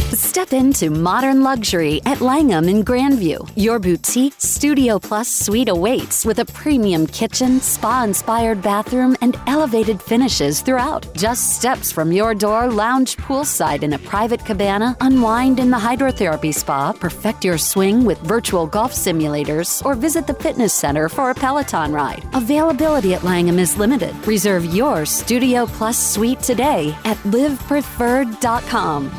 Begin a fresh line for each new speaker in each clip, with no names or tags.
Step into modern luxury at Langham in Grandview. Your boutique Studio Plus suite awaits with a premium kitchen, spa-inspired bathroom, and elevated finishes throughout. Just steps from your door, lounge poolside in a private cabana, unwind in the hydrotherapy spa, perfect your swing with virtual golf simulators, or visit the fitness center for a Peloton ride. Availability at Langham is limited. Reserve your Studio Plus suite today at livepreferred.com.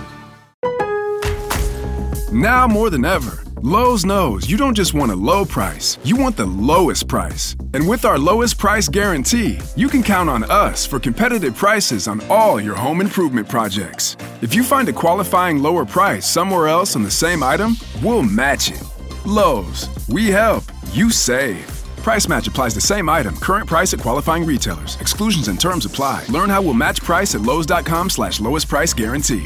Now more than ever, Lowe's knows you don't just want a low price, you want the lowest price. And with our lowest price guarantee, you can count on us for competitive prices on all your home improvement projects. If you find a qualifying lower price somewhere else on the same item, we'll match it. Lowe's, we help, you save. Price match applies the same item. Current price at qualifying retailers. Exclusions and terms apply. Learn how we'll match price at lowes.com/lowest price guarantee.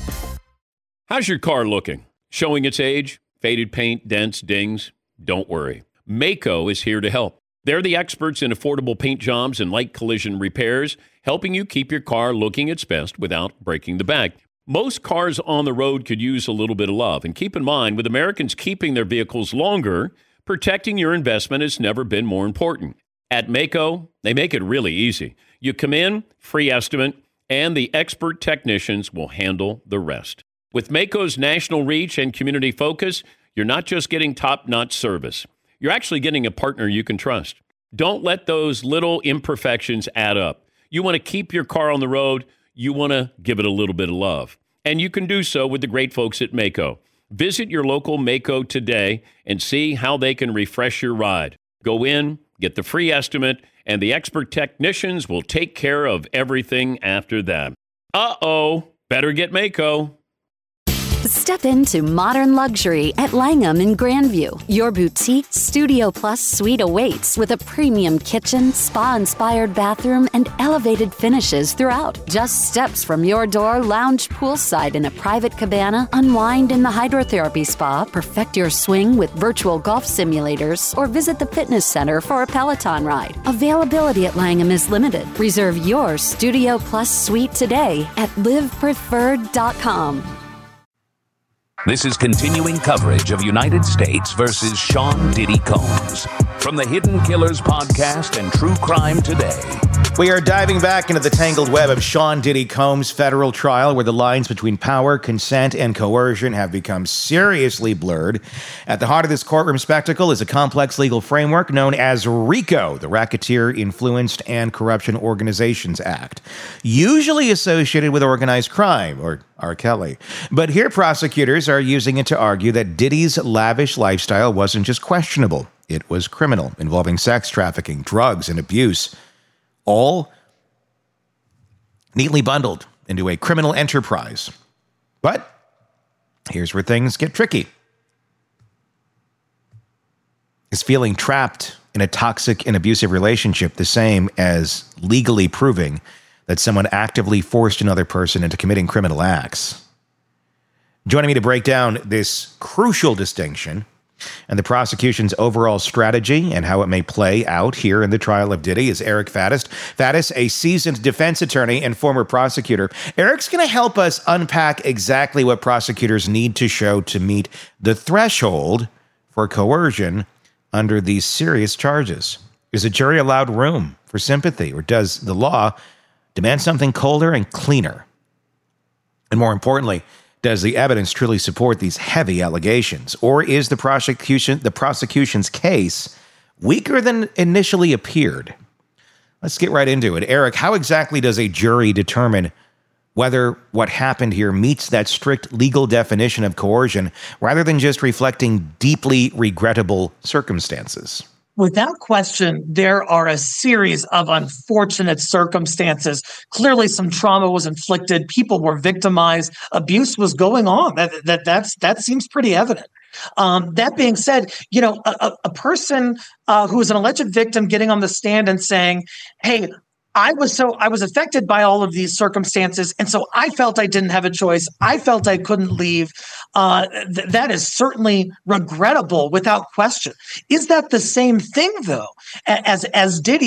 How's your car looking? Showing its age? Faded paint, dents, dings? Don't worry. Maaco is here to help. They're the experts in affordable paint jobs and light collision repairs, helping you keep your car looking its best without breaking the bank. Most cars on the road could use a little bit of love. And keep in mind, with Americans keeping their vehicles longer, protecting your investment has never been more important. At Maaco, they make it really easy. You come in, free estimate, and the expert technicians will handle the rest. With Maaco's national reach and community focus, you're not just getting top-notch service. You're actually getting a partner you can trust. Don't let those little imperfections add up. You want to keep your car on the road. You want to give it a little bit of love. And you can do so with the great folks at Maaco. Visit your local Maaco today and see how they can refresh your ride. Go in, get the free estimate, and the expert technicians will take care of everything after that. Better get Maaco.
Step into modern luxury at Langham in Grandview. Your boutique Studio Plus suite awaits with a premium kitchen, spa-inspired bathroom, and elevated finishes throughout. Just steps from your door, lounge poolside in a private cabana, unwind in the hydrotherapy spa, perfect your swing with virtual golf simulators, or visit the fitness center for a Peloton ride. Availability at Langham is limited. Reserve your Studio Plus suite today at livepreferred.com.
This is continuing coverage of United States versus Sean Diddy Combs from the Hidden Killers podcast and True Crime Today.
We are diving back into the tangled web of Sean Diddy Combs' federal trial, where the lines between power, consent, and coercion have become seriously blurred. At the heart of this courtroom spectacle is a complex legal framework known as RICO, the Racketeer Influenced and Corruption Organizations Act, usually associated with organized crime, or R. Kelly. But here prosecutors are using it to argue that Diddy's lavish lifestyle wasn't just questionable, it was criminal, involving sex trafficking, drugs, and abuse, all neatly bundled into a criminal enterprise. But here's where things get tricky. Is feeling trapped in a toxic and abusive relationship the same as legally proving that someone actively forced another person into committing criminal acts? Joining me to break down this crucial distinction and the prosecution's overall strategy and how it may play out here in the trial of Diddy is Eric Faddis. Faddis, a seasoned defense attorney and former prosecutor. Eric's going to help us unpack exactly what prosecutors need to show to meet the threshold for coercion under these serious charges. Is a jury allowed room for sympathy, or does the law demand something colder and cleaner? And more importantly, does the evidence truly support these heavy allegations? Or is the prosecution's case weaker than initially appeared? Let's get right into it. Eric, how exactly does a jury determine whether what happened here meets that strict legal definition of coercion rather than just reflecting deeply regrettable circumstances?
Without question, there are a series of unfortunate circumstances. Clearly, some trauma was inflicted. People were victimized. Abuse was going on. That seems pretty evident. That being said, a person who is an alleged victim getting on the stand and saying, "Hey, I was affected by all of these circumstances, and so I felt I didn't have a choice. I felt I couldn't leave." That is certainly regrettable, without question. Is that the same thing, though, as Diddy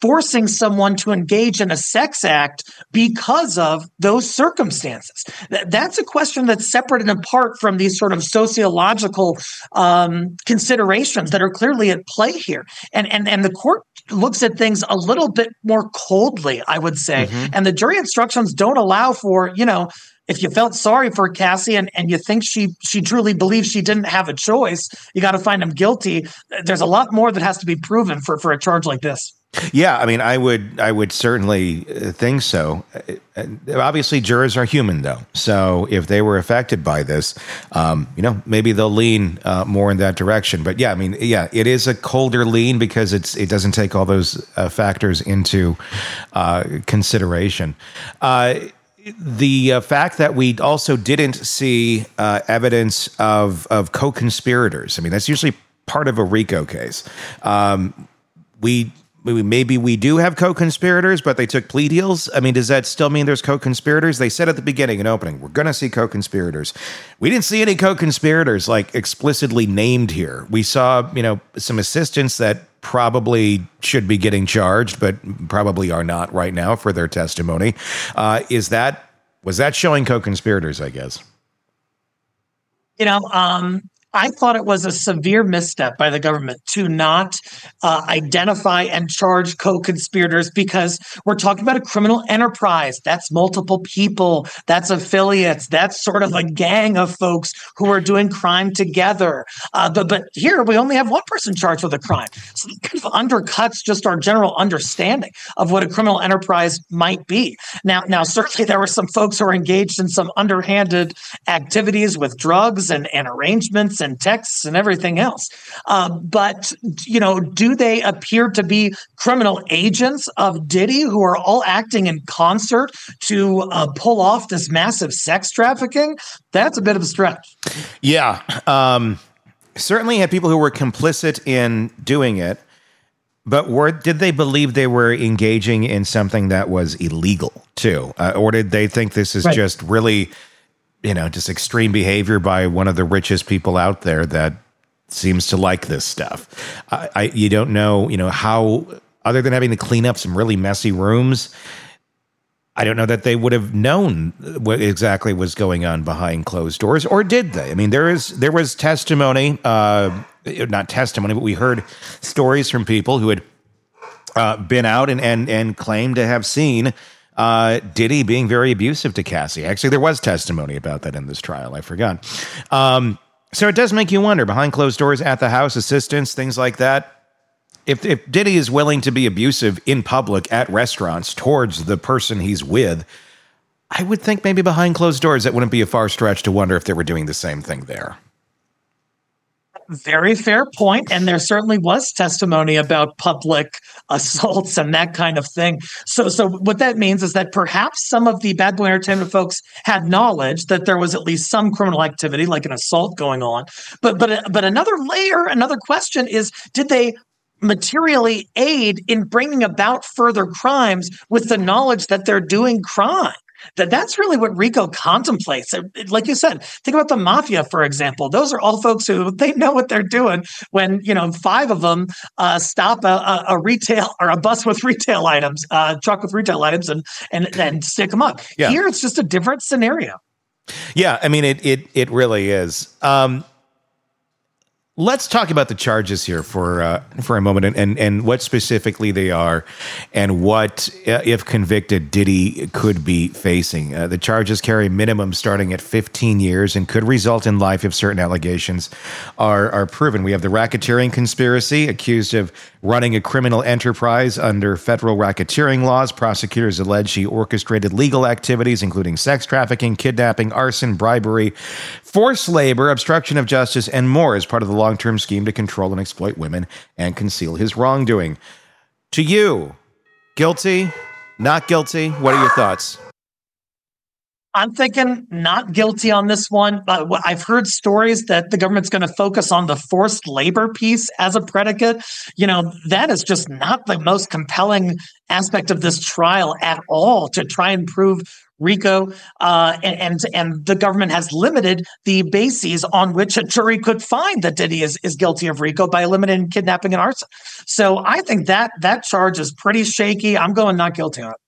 forcing someone to engage in a sex act because of those circumstances? That's a question that's separate and apart from these sort of sociological considerations that are clearly at play here. And the court looks at things a little bit more coldly, I would say. And the jury instructions don't allow for, if you felt sorry for Cassie and you think she truly believes she didn't have a choice, you got to find him guilty. There's a lot more that has to be proven for a charge like this.
Yeah, I mean, I would certainly think so. Obviously, jurors are human, though. So if they were affected by this, maybe they'll lean more in that direction. But yeah, I mean, yeah, it is a colder lean because it doesn't take all those factors into consideration. The fact that we also didn't see evidence of co-conspirators. I mean, that's usually part of a RICO case. Maybe we do have co-conspirators, but they took plea deals. I mean, does that still mean there's co-conspirators? They said at the beginning and opening, we're going to see co-conspirators. We didn't see any co-conspirators like explicitly named here. We saw, some assistants that probably should be getting charged, but probably are not right now for their testimony. Was that showing co-conspirators, I guess?
I thought it was a severe misstep by the government to not identify and charge co-conspirators, because we're talking about a criminal enterprise. That's multiple people. That's affiliates. That's sort of a gang of folks who are doing crime together. But here we only have one person charged with a crime. So it kind of undercuts just our general understanding of what a criminal enterprise might be. Now, certainly there were some folks who are engaged in some underhanded activities with drugs and arrangements and texts and everything else. But do they appear to be criminal agents of Diddy who are all acting in concert to pull off this massive sex trafficking? That's a bit of a stretch.
Yeah. Certainly had people who were complicit in doing it, but did they believe they were engaging in something that was illegal too? Or did they think this is just really just extreme behavior by one of the richest people out there that seems to like this stuff? You don't know, how, other than having to clean up some really messy rooms, I don't know that they would have known what exactly was going on behind closed doors, or did they? I mean, there was testimony, not testimony, but we heard stories from people who had been out and claimed to have seen Diddy being very abusive to Cassie. Actually, there was testimony about that in this trial. I forgot. So it does make you wonder, behind closed doors at the house, assistants, things like that. If Diddy is willing to be abusive in public at restaurants towards the person he's with, I would think maybe behind closed doors, that wouldn't be a far stretch to wonder if they were doing the same thing there.
Very fair point. And there certainly was testimony about public assaults and that kind of thing. So what that means is that perhaps some of the Bad Boy Entertainment folks had knowledge that there was at least some criminal activity, like an assault going on. But another layer, another question is, did they materially aid in bringing about further crimes with the knowledge that they're doing crime? That's really what RICO contemplates. Like you said, think about the mafia, for example. Those are all folks who they know what they're doing when, 5 of them stop a retail or a bus with retail items, truck with retail items and stick them up. Yeah. Here, it's just a different scenario.
Yeah, I mean, it really is. Let's talk about the charges here for a moment and what specifically they are and what, if convicted, Diddy could be facing. The charges carry minimum starting at 15 years and could result in life if certain allegations are proven. We have the racketeering conspiracy, accused of running a criminal enterprise under federal racketeering laws. Prosecutors allege she orchestrated legal activities, including sex trafficking, kidnapping, arson, bribery, forced labor, obstruction of justice, and more as part of the long-term scheme to control and exploit women and conceal his wrongdoing. To you, guilty, not guilty? What are your thoughts?
I'm thinking not guilty on this one. I've heard stories that the government's going to focus on the forced labor piece as a predicate. That is just not the most compelling aspect of this trial at all, to try and prove RICO, and the government has limited the bases on which a jury could find that Diddy is guilty of RICO by eliminating kidnapping and arson. So I think that charge is pretty shaky. I'm going not guilty on it.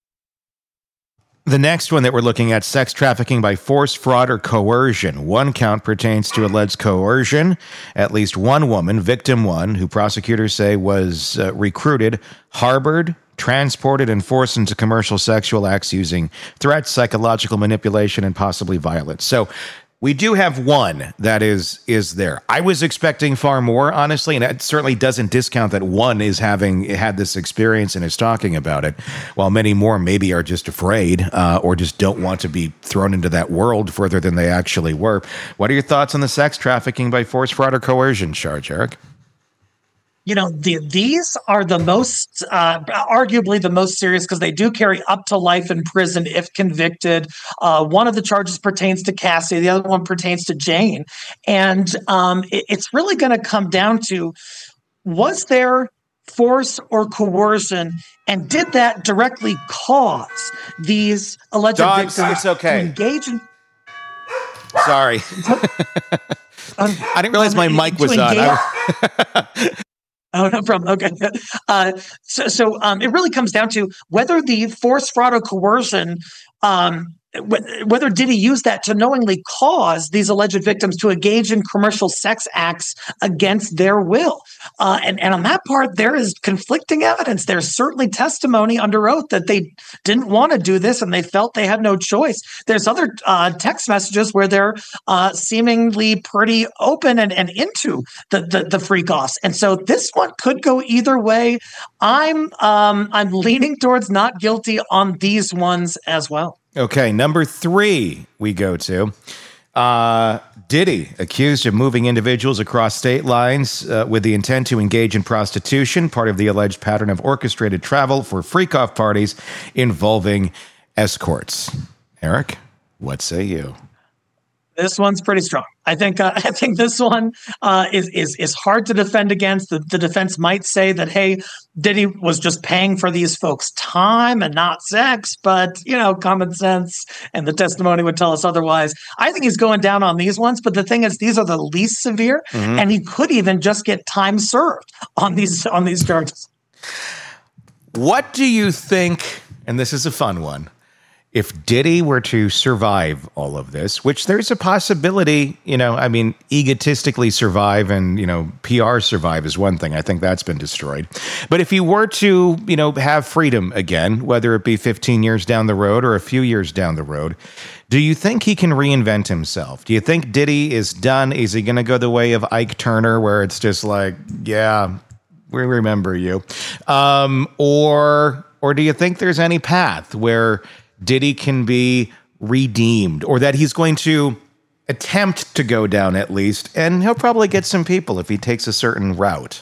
The next one that we're looking at, sex trafficking by force, fraud, or coercion. One count pertains to alleged coercion. At least one woman, victim one, who prosecutors say was recruited, harbored, transported, and forced into commercial sexual acts using threats, psychological manipulation, and possibly violence. So we do have one that is there. I was expecting far more, honestly, and it certainly doesn't discount that one is having had this experience and is talking about it, while many more maybe are just afraid or just don't want to be thrown into that world further than they actually were. What are your thoughts on the sex trafficking by force, fraud, or coercion charge, Eric?
These are the most, arguably the most serious, because they do carry up to life in prison if convicted. One of the charges pertains to Cassie. The other one pertains to Jane. And it's really going to come down to, was there force or coercion, and did that directly cause these alleged victims
it's okay.
to engage in...
Sorry. I didn't realize my mic was on.
Oh, no problem. Okay. So it really comes down to whether the force, fraud, or coercion, whether Diddy used that to knowingly cause these alleged victims to engage in commercial sex acts against their will. And on that part, there is conflicting evidence. There's certainly testimony under oath that they didn't want to do this and they felt they had no choice. There's other text messages where they're seemingly pretty open and into the freak offs. And so this one could go either way. I'm leaning towards not guilty on these ones as well.
Okay, number 3 we go to. Diddy, accused of moving individuals across state lines with the intent to engage in prostitution, part of the alleged pattern of orchestrated travel for freak-off parties involving escorts. Eric, what say you?
This one's pretty strong. I think this one is hard to defend against. The defense might say that, hey, Diddy was just paying for these folks' time and not sex, but common sense and the testimony would tell us otherwise. I think he's going down on these ones, but the thing is, these are the least severe, and he could even just get time served on these charges.
What do you think? And this is a fun one. If Diddy were to survive all of this, which there's a possibility, egotistically survive and, PR survive is one thing. I think that's been destroyed. But if he were to, have freedom again, whether it be 15 years down the road or a few years down the road, do you think he can reinvent himself? Do you think Diddy is done? Is he going to go the way of Ike Turner, where it's just like, yeah, we remember you? Or do you think there's any path where Diddy can be redeemed, or that he's going to attempt to go down at least, and he'll probably get some people if he takes a certain route?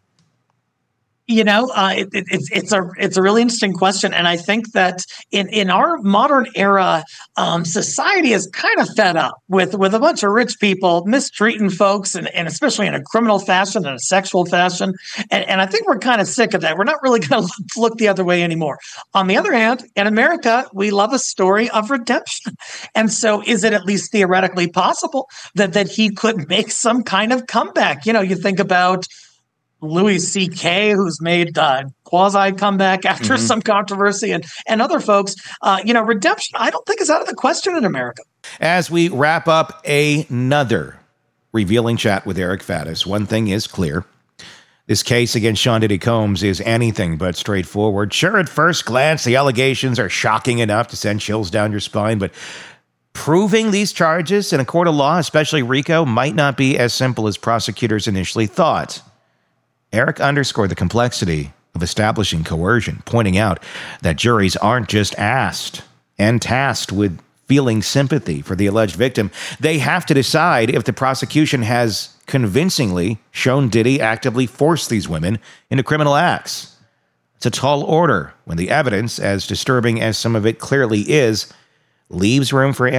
It's a really interesting question, and I think that in our modern era, society is kind of fed up with a bunch of rich people mistreating folks, and especially in a criminal fashion and a sexual fashion, and I think we're kind of sick of that. We're not really going to look the other way anymore. On the other hand, in America, we love a story of redemption, and so is it at least theoretically possible that he could make some kind of comeback? You think about Louis C.K., who's made quasi comeback after some controversy, and other folks. Redemption, I don't think, is out of the question in America.
As we wrap up another revealing chat with Eric Faddis, one thing is clear. This case against Sean Diddy Combs is anything but straightforward. Sure, at first glance, the allegations are shocking enough to send chills down your spine, but proving these charges in a court of law, especially RICO, might not be as simple as prosecutors initially thought. Eric underscored the complexity of establishing coercion, pointing out that juries aren't just asked and tasked with feeling sympathy for the alleged victim. They have to decide if the prosecution has convincingly shown Diddy actively forced these women into criminal acts. It's a tall order when the evidence, as disturbing as some of it clearly is, leaves room for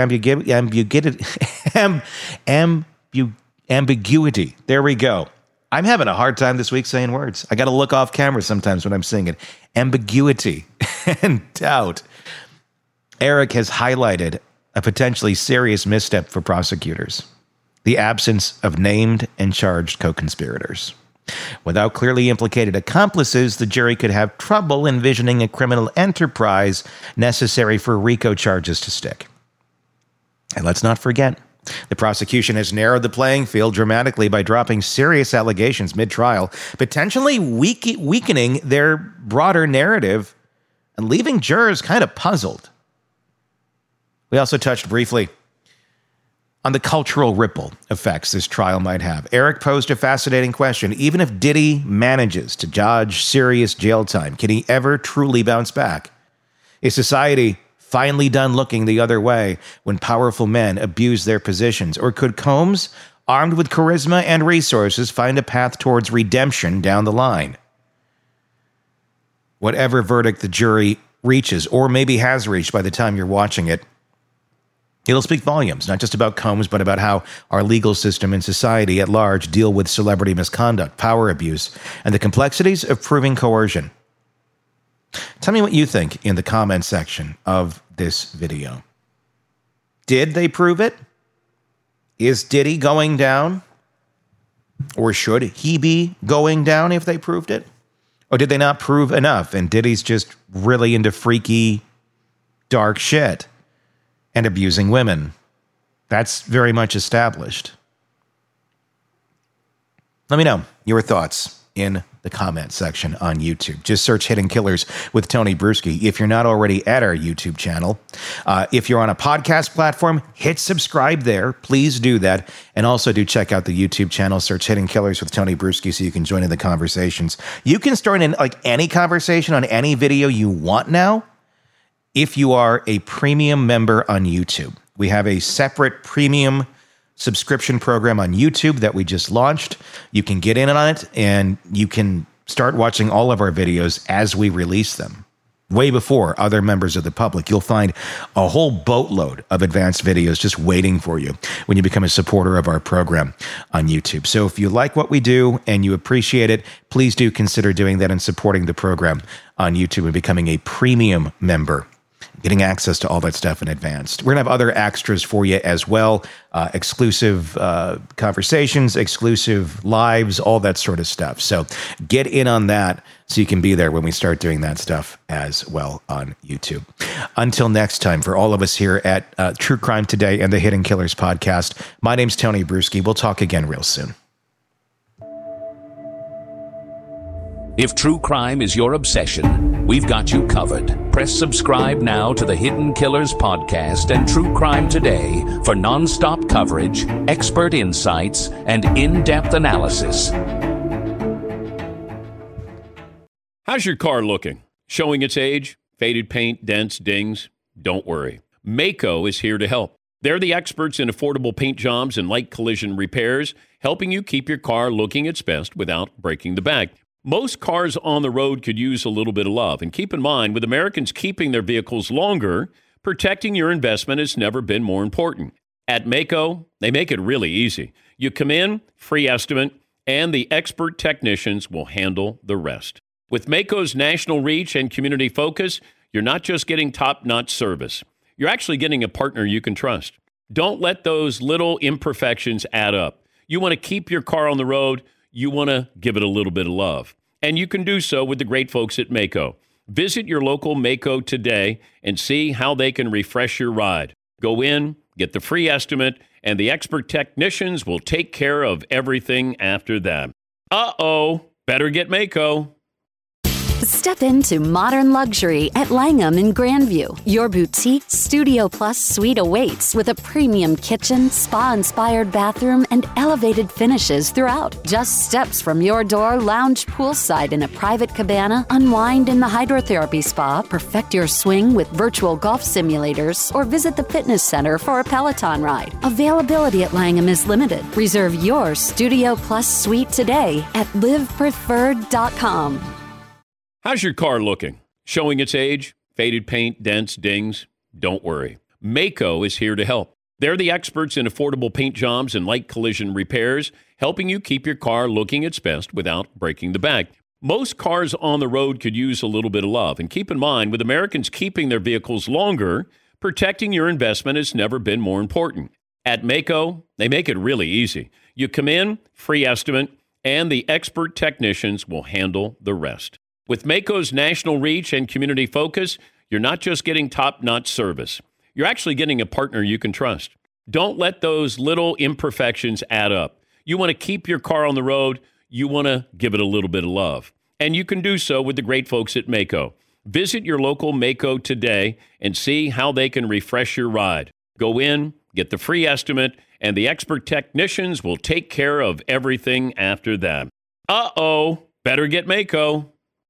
ambiguity. There we go. I'm having a hard time this week saying words. I got to look off camera sometimes when I'm saying it. Ambiguity and doubt. Eric has highlighted a potentially serious misstep for prosecutors: the absence of named and charged co-conspirators. Without clearly implicated accomplices, the jury could have trouble envisioning a criminal enterprise necessary for RICO charges to stick. And let's not forget, the prosecution has narrowed the playing field dramatically by dropping serious allegations mid-trial, potentially weakening their broader narrative and leaving jurors kind of puzzled. We also touched briefly on the cultural ripple effects this trial might have. Eric posed a fascinating question. Even if Diddy manages to dodge serious jail time, can he ever truly bounce back? Is society finally done looking the other way when powerful men abuse their positions? Or could Combs, armed with charisma and resources, find a path towards redemption down the line? Whatever verdict the jury reaches, or maybe has reached by the time you're watching it, it'll speak volumes, not just about Combs, but about how our legal system and society at large deal with celebrity misconduct, power abuse, and the complexities of proving coercion. Tell me what you think in the comment section of this video. Did they prove it? Is Diddy going down? Or should he be going down if they proved it? Or did they not prove enough and Diddy's just really into freaky, dark shit and abusing women? That's very much established. Let me know your thoughts in the comment section on YouTube. Just search Hidden Killers with Tony Bruschi if you're not already at our YouTube channel. If you're on a podcast platform, hit subscribe there. Please do that. And also do check out the YouTube channel. Search Hidden Killers with Tony Bruschi so you can join in the conversations. You can start in like any conversation on any video you want now if you are a premium member on YouTube. We have a separate premium subscription program on YouTube that we just launched. You can get in on it and you can start watching all of our videos as we release them, way before other members of the public. You'll find a whole boatload of advanced videos just waiting for you when you become a supporter of our program on YouTube. So if you like what we do and you appreciate it, please do consider doing that and supporting the program on YouTube and becoming a premium member, getting access to all that stuff in advance. We're going to have other extras for you as well, exclusive conversations, exclusive lives, all that sort of stuff. So get in on that so you can be there when we start doing that stuff as well on YouTube. Until next time, for all of us here at True Crime Today and the Hidden Killers podcast, my name's Tony Bruschi. We'll talk again real soon.
If true crime is your obsession, we've got you covered. Press subscribe now to the Hidden Killers podcast and True Crime Today for non-stop coverage, expert insights, and in-depth analysis.
How's your car looking? Showing its age? Faded paint, dents, dings? Don't worry. Maaco is here to help. They're the experts in affordable paint jobs and light collision repairs, helping you keep your car looking its best without breaking the bank. Most cars on the road could use a little bit of love. And keep in mind, with Americans keeping their vehicles longer, protecting your investment has never been more important. At Maaco, they make it really easy. You come in, free estimate, and the expert technicians will handle the rest. With Maaco's national reach and community focus, you're not just getting top-notch service. You're actually getting a partner you can trust. Don't let those little imperfections add up. You want to keep your car on the road. You want to give it a little bit of love. And you can do so with the great folks at Maaco. Visit your local Maaco today and see how they can refresh your ride. Go in, get the free estimate, and the expert technicians will take care of everything after that. Better get Maaco.
Step into modern luxury at Langham in Grandview. Your boutique Studio Plus suite awaits with a premium kitchen, spa-inspired bathroom, and elevated finishes throughout. Just steps from your door, lounge poolside in a private cabana, unwind in the hydrotherapy spa, perfect your swing with virtual golf simulators, or visit the fitness center for a Peloton ride. Availability at Langham is limited. Reserve your Studio Plus suite today at livepreferred.com.
How's your car looking? Showing its age? Faded paint, dents, dings? Don't worry. Mako is here to help. They're the experts in affordable paint jobs and light collision repairs, helping you keep your car looking its best without breaking the bank. Most cars on the road could use a little bit of love. And keep in mind, with Americans keeping their vehicles longer, protecting your investment has never been more important. At Mako, they make it really easy. You come in, free estimate, and the expert technicians will handle the rest. With Mako's national reach and community focus, you're not just getting top-notch service. You're actually getting a partner you can trust. Don't let those little imperfections add up. You want to keep your car on the road. You want to give it a little bit of love. And you can do so with the great folks at Mako. Visit your local Mako today and see how they can refresh your ride. Go in, get the free estimate, and the expert technicians will take care of everything after that. Better get Mako.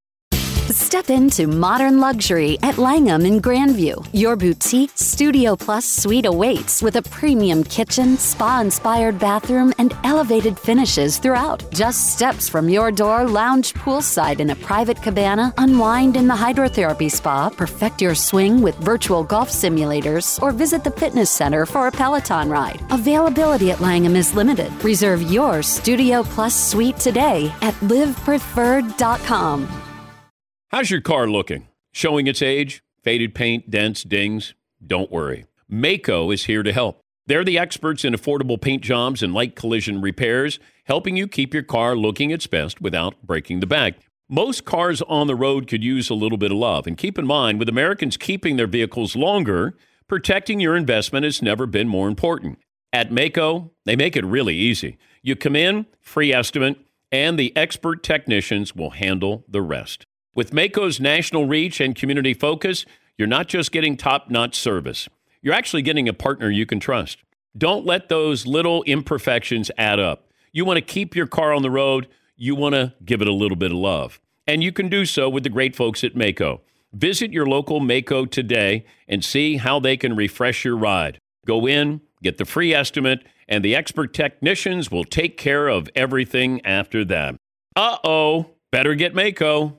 Step into modern luxury at Langham in Grandview. Your boutique Studio Plus suite awaits with a premium kitchen, spa-inspired bathroom, and elevated finishes throughout. Just steps from your door, lounge poolside in a private cabana, unwind in the hydrotherapy spa, perfect your swing with virtual golf simulators, or visit the fitness center for a Peloton ride. Availability at Langham is limited. Reserve your Studio Plus suite today at livepreferred.com.
How's your car looking? Showing its age? Faded paint, dents, dings? Don't worry. Mako is here to help. They're the experts in affordable paint jobs and light collision repairs, helping you keep your car looking its best without breaking the bank. Most cars on the road could use a little bit of love. And keep in mind, with Americans keeping their vehicles longer, protecting your investment has never been more important. At Mako, they make it really easy. You come in, free estimate, and the expert technicians will handle the rest. With Mako's national reach and community focus, you're not just getting top-notch service. You're actually getting a partner you can trust. Don't let those little imperfections add up. You want to keep your car on the road. You want to give it a little bit of love. And you can do so with the great folks at Mako. Visit your local Mako today and see how they can refresh your ride. Go in, get the free estimate, and the expert technicians will take care of everything after that. Better get Mako.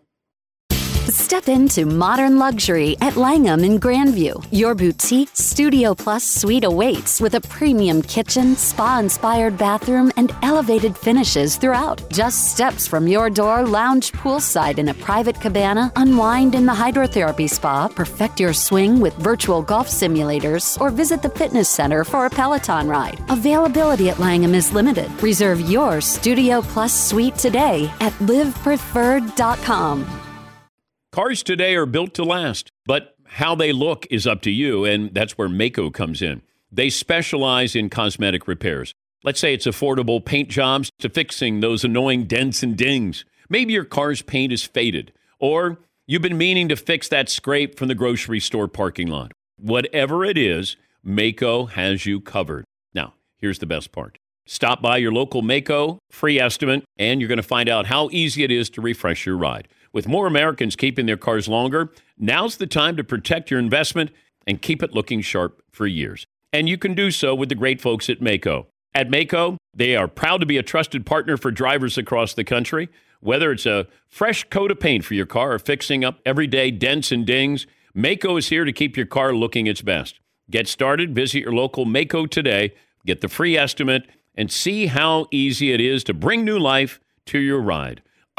Step into modern luxury at Langham in Grandview. Your boutique Studio Plus suite awaits with a premium kitchen, spa-inspired bathroom, and elevated finishes throughout. Just steps from your door, lounge poolside in a private cabana, unwind in the hydrotherapy spa, perfect your swing with virtual golf simulators, or visit the fitness center for a Peloton ride. Availability at Langham is limited. Reserve your Studio Plus suite today at livepreferred.com.
Cars today are built to last, but how they look is up to you, and that's where Mako comes in. They specialize in cosmetic repairs. Let's say it's affordable paint jobs to fixing those annoying dents and dings. Maybe your car's paint is faded, or you've been meaning to fix that scrape from the grocery store parking lot. Whatever it is, Mako has you covered. Now, here's the best part. Stop by your local Mako, free estimate, and you're going to find out how easy it is to refresh your ride. With more Americans keeping their cars longer, now's the time to protect your investment and keep it looking sharp for years. And you can do so with the great folks at Mako. At Mako, they are proud to be a trusted partner for drivers across the country. Whether it's a fresh coat of paint for your car or fixing up everyday dents and dings, Mako is here to keep your car looking its best. Get started, visit your local Mako today, get the free estimate, and see how easy it is to bring new life to your ride.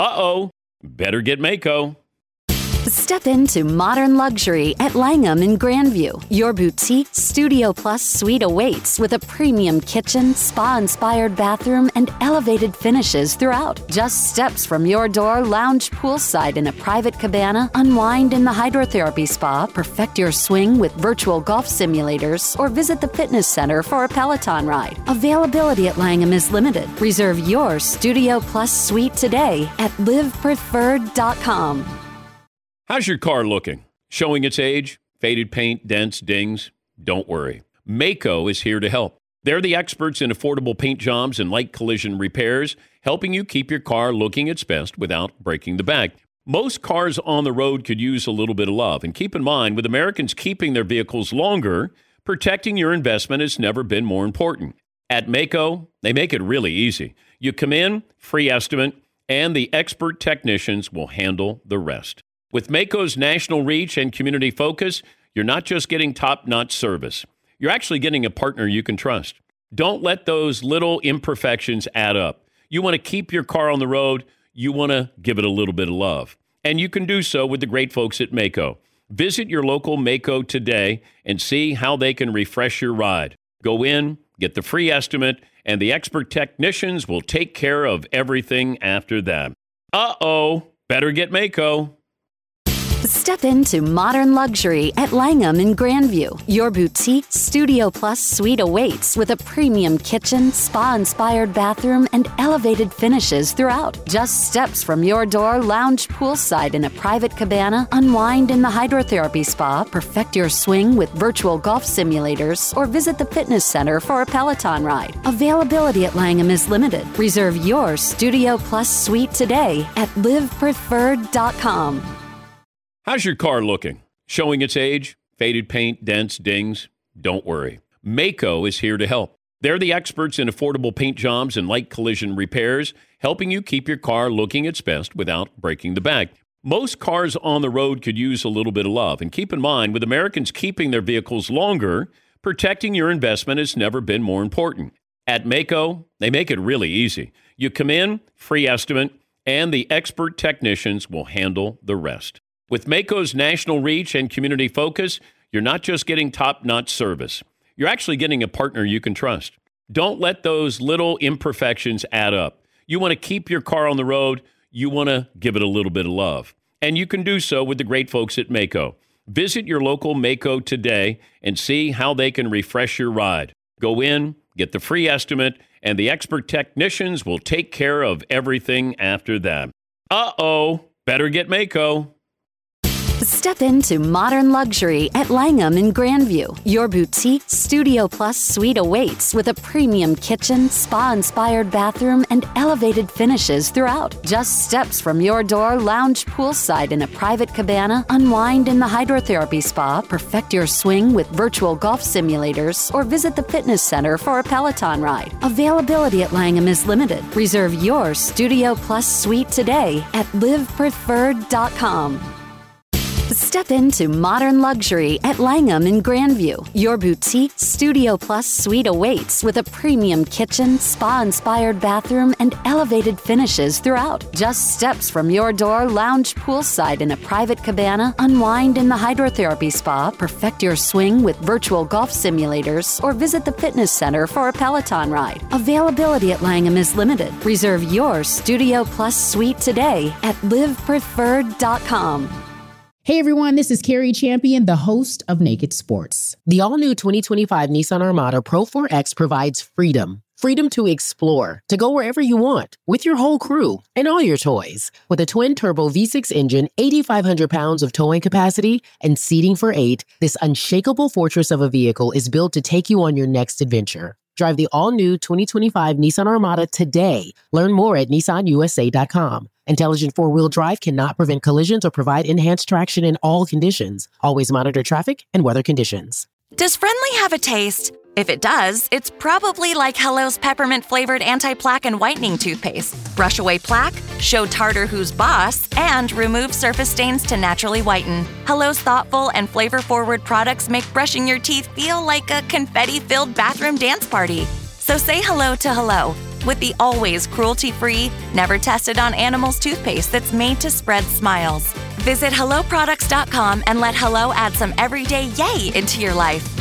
Better get Mako.
Step into modern luxury at Langham in Grandview. Your boutique Studio Plus suite awaits with a premium kitchen, spa-inspired bathroom, and elevated finishes throughout. Just steps from your door, lounge poolside in a private cabana, unwind in the hydrotherapy spa, perfect your swing with virtual golf simulators, or visit the fitness center for a Peloton ride. Availability at Langham is limited. Reserve your Studio Plus suite today at livepreferred.com.
How's your car looking? Showing its age? Faded paint, dents, dings? Don't worry. Mako is here to help. They're the experts in affordable paint jobs and light collision repairs, helping you keep your car looking its best without breaking the bank. Most cars on the road could use a little bit of love. And keep in mind, with Americans keeping their vehicles longer, protecting your investment has never been more important. At Mako, they make it really easy. You come in, free estimate, and the expert technicians will handle the rest. With Mako's national reach and community focus, you're not just getting top-notch service. You're actually getting a partner you can trust. Don't let those little imperfections add up. You want to keep your car on the road. You want to give it a little bit of love. And you can do so with the great folks at Maaco. Visit your local Maaco today and see how they can refresh your ride. Go in, get the free estimate, and the expert technicians will take care of everything after that. Better get Maaco.
Step into modern luxury at Langham in Grandview. Your boutique Studio Plus suite awaits with a premium kitchen, spa-inspired bathroom, and elevated finishes throughout. Just steps from your door, lounge poolside in a private cabana, unwind in the hydrotherapy spa, perfect your swing with virtual golf simulators, or visit the fitness center for a Peloton ride. Availability at Langham is limited. Reserve your Studio Plus suite today at livepreferred.com.
How's your car looking? Showing its age? Faded paint, dents, dings? Don't worry. Maaco is here to help. They're the experts in affordable paint jobs and light collision repairs, helping you keep your car looking its best without breaking the bank. Most cars on the road could use a little bit of love. And keep in mind, with Americans keeping their vehicles longer, protecting your investment has never been more important. At Maaco, they make it really easy. You come in, free estimate, and the expert technicians will handle the rest. With Maaco's national reach and community focus, you're not just getting top-notch service. You're actually getting a partner you can trust. Don't let those little imperfections add up. You want to keep your car on the road. You want to give it a little bit of love. And you can do so with the great folks at Maaco. Visit your local Maaco today and see how they can refresh your ride. Go in, get the free estimate, and the expert technicians will take care of everything after that. Better get Maaco.
Step into modern luxury at Langham in Grandview. Your boutique Studio Plus suite awaits with a premium kitchen, spa-inspired bathroom, and elevated finishes throughout. Just steps from your door, lounge poolside in a private cabana, unwind in the hydrotherapy spa, perfect your swing with virtual golf simulators, or visit the fitness center for a Peloton ride. Availability at Langham is limited. Reserve your Studio Plus suite today at livepreferred.com. Step into modern luxury at Langham in Grandview. Your boutique Studio Plus suite awaits with a premium kitchen, spa-inspired bathroom, and elevated finishes throughout. Just steps from your door, lounge poolside in a private cabana, unwind in the hydrotherapy spa, perfect your swing with virtual golf simulators, or visit the fitness center for a Peloton ride. Availability at Langham is limited. Reserve your Studio Plus suite today at livepreferred.com.
Hey everyone, this is Carrie Champion, the host of Naked Sports. The all-new 2025 Nissan Armada Pro 4X provides freedom. Freedom to explore, to go wherever you want, with your whole crew and all your toys. With a twin-turbo V6 engine, 8,500 pounds of towing capacity, and seating for 8, this unshakable fortress of a vehicle is built to take you on your next adventure. Drive the all-new 2025 Nissan Armada today. Learn more at nissanusa.com. Intelligent four-wheel drive cannot prevent collisions or provide enhanced traction in all conditions. Always monitor traffic and weather conditions.
Does Friendly have a taste? If it does, it's probably like Hello's peppermint-flavored anti-plaque and whitening toothpaste. Brush away plaque, show tartar who's boss, and remove surface stains to naturally whiten. Hello's thoughtful and flavor-forward products make brushing your teeth feel like a confetti-filled bathroom dance party. So say hello to Hello with the always cruelty-free, never tested on animals toothpaste that's made to spread smiles. Visit HelloProducts.com and let Hello add some everyday yay into your life.